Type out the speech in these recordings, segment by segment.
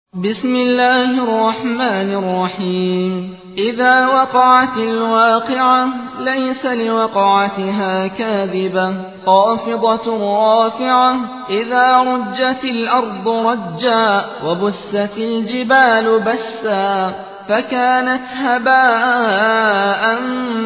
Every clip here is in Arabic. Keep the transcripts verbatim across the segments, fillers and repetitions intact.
بسم الله الرحمن الرحيم إذا وقعت الواقعة ليس لوقعتها كاذبة خافضة رافعة إذا رجت الأرض رجا وبست الجبال بسا فكانت هباء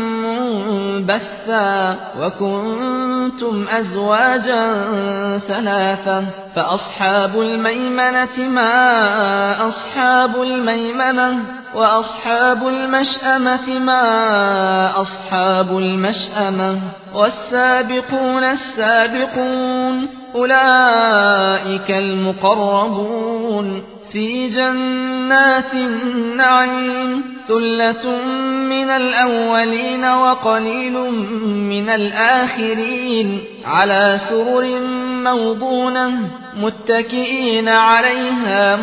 منبثا وكنتم أزواجا ثلاثة فأصحاب الميمنة ما أصحاب الميمنة وأصحاب المشأمة ما أصحاب المشأمة والسابقون السابقون أولئك المقربون في جنات النعيم ثلة من الأولين وقليل من الآخرين على سرر موضونة متكئين عليها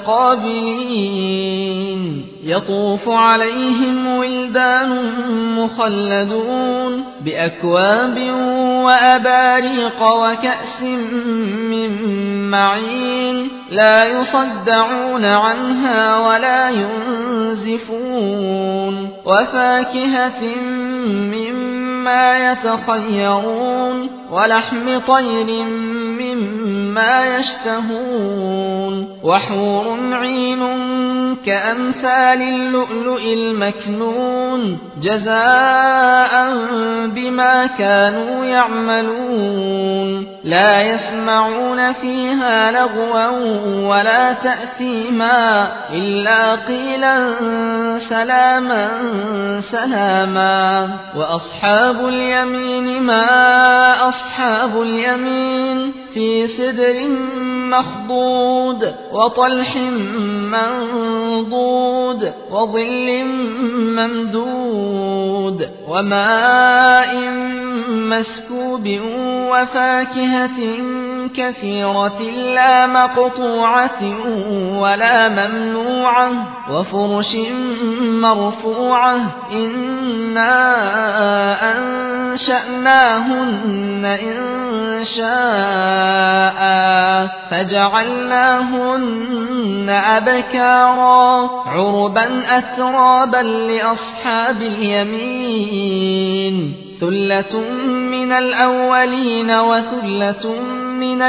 متقابلين يطوف عليهم ولدان مخلدون بأكواب وأباريق وكأس من معين لا يصدعون عنها ولا ينزفون وفاكهة مما يتخيرون ولحم طير مما يشتهون وحور عين كأمثال اللؤلؤ المكنون جزاء بما كانوا يعملون لا يسمعون فيها لغوا ولا تأثيما إلا قيلا سلاما سلاما وأصحاب اليمين ما أصحاب اليمين في سدر مخضود وطلح منضود وظل ممدود وماء مسكوب وفاكهة كثيرة لا مقطوعة ولا ممنوعة وفرش مرفوعة إنا أنشأناهن إن شاء فجعلناهن أبكارا عربا أترابا لأصحاب اليمين ثلة من الأولين وثلة من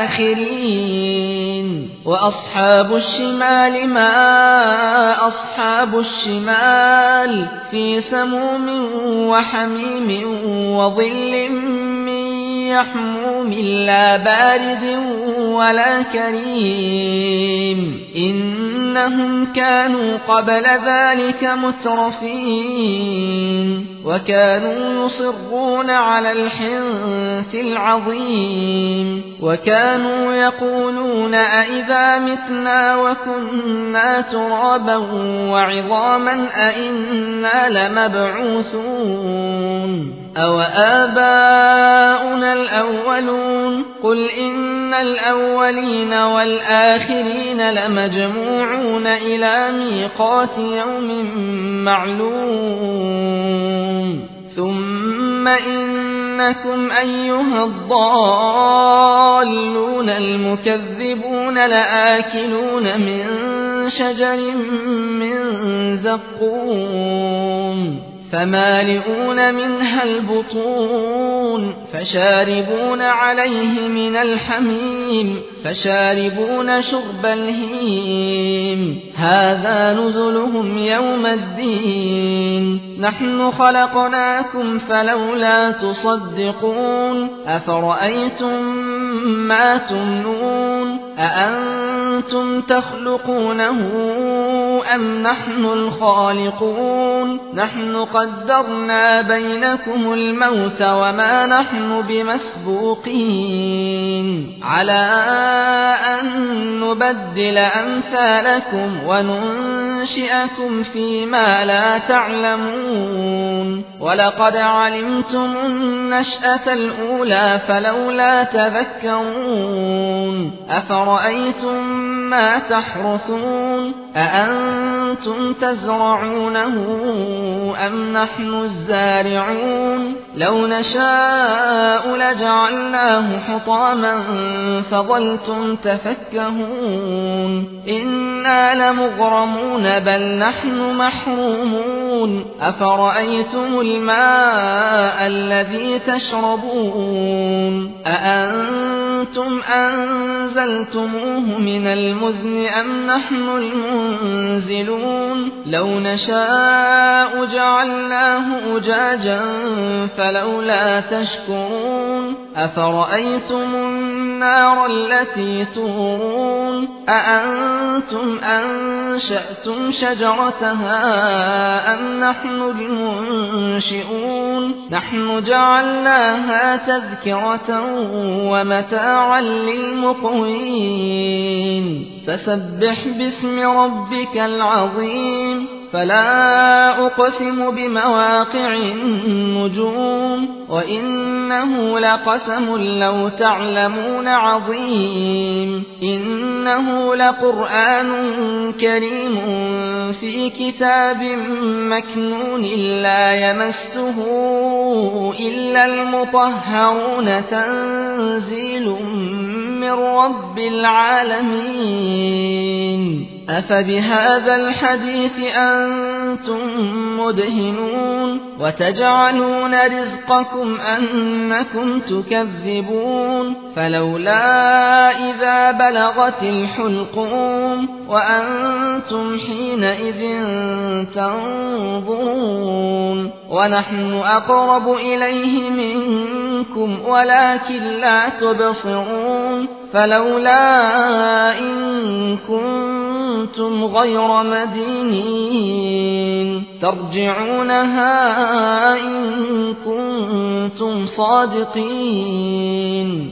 الآخرين وأصحاب الشمال ما أصحاب الشمال في سموم وحميم وظل من يحموم لا بارد ولا كريم إنهم كانوا قبل ذلك مترفين وكانوا يصرون على الحنث العظيم وكانوا يقولون أئذا متنا وكنا ترابا وعظاما أئنا لمبعوثون أو آباؤنا الأولون قل إن الأولين والآخرين لمجموعون إلى ميقات يوم معلوم ثم إنكم أيها الضالون المكذبون لآكلون من شجر من زقوم فمالئون منها البطون فشاربون عليه من الحميم فشاربون شرب الهيم هذا نزلهم يوم الدين نحن خلقناكم فلولا تصدقون أفرأيتم ما تمنون أأنتم تخلقونه أم نحن الخالقون نحن قدرنا بينكم الموت وما نحن بمسبوقين على أن نبدل أمثالكم وننشئكم فيما لا تعلمون ولقد علمتم النشأة الأولى فلولا تذكرون أفرأيتم ما تحرثون أأنتم أأنتم تزرعونه أم نحن الزارعون لو نشاء لجعلناه حطاما فظلتم تفكهون إنا لمغرمون بل نحن محرومون أفرأيتم الماء الذي تشربون أأنتم أنزلتموه من المزن أم نحن المنزلون لو نشاء جعلناه أجاجا فلولا تشكرون أفرأيتم النار التي تورون أأنتم أنشأتم شجرتها أم نحن المنشئون نحن جعلناها تذكرة ومتاعا للمقوين فسبح باسم ربك العظيم فلا أقسم بمواقع النجوم وإنه لقسم لو تعلمون عظيم إنه لقرآن كريم في كتاب مكنون لا يمسه إلا المطهرون تنزيل من رب العالمين أفبهذا الحديث أنتم مدهنون وتجعلون رزقكم أنكم تكذبون فلولا إذا بلغت الحلقوم وأنتم حينئذ تنظرون ونحن أقرب إليه منكم ولكن لا تبصرون فلولا إن كنتم غير مدينين ترجعونها إن كنتم صادقين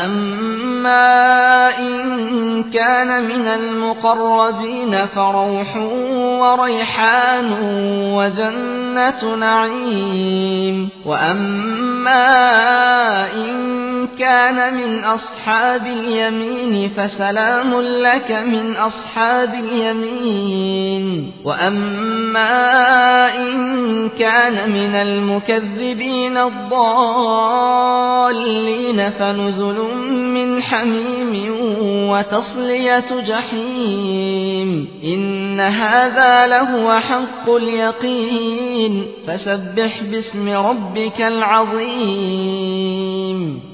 فأما إن كان من المقربين فروح وريحان وجنة نعيم وأما إن كان من أصحاب اليمين فسلام لك من أصحاب اليمين وأما إن كان من المكذبين الضالين فنزل من حميم وتصلية جحيم إن هذا لهو حق اليقين فسبح باسم ربك العظيم